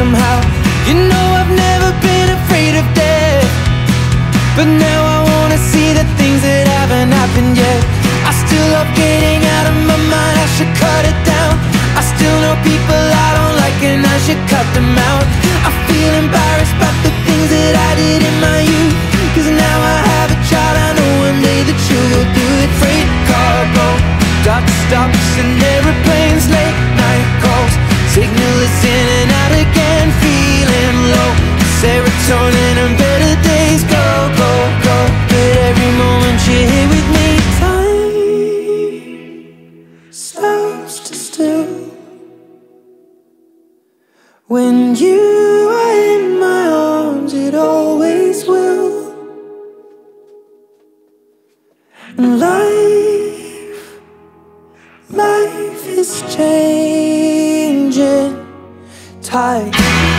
somehow. You know I've never been afraid of death, but now I wanna see the things that haven't happened yet. I still love getting out of my mind, I should cut it down. I still know people I don't like and I should cut them out. I feel embarrassed about the things that I did in my youth, cause now I have a child, I know one day that you will do it. Freight cargo, dock stops and airplanes, late night calls, signal is in and out again, feeling low. Serotonin and better days go, go, go, but every moment you're here with me, time stops to still. When you are in my arms, it always will. And life is changing tide.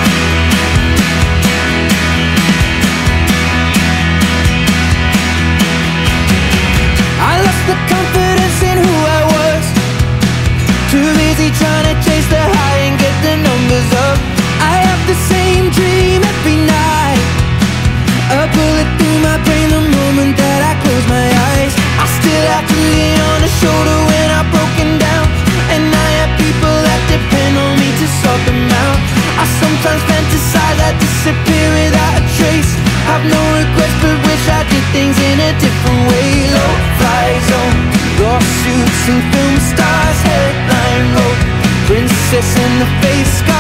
I lost the confidence in who I was, too busy trying to chase the high and get the numbers up. I have the same dream every night, a bullet through my brain the moment that I close my eyes. I still have to lean on a shoulder when I'm broken down, and I have people that depend on me to sort them out. I sometimes fantasize I disappear without a trace, have no regrets but wish I did things in a different way. Low fly zone, lawsuits and film stars, headline road, princess in the face.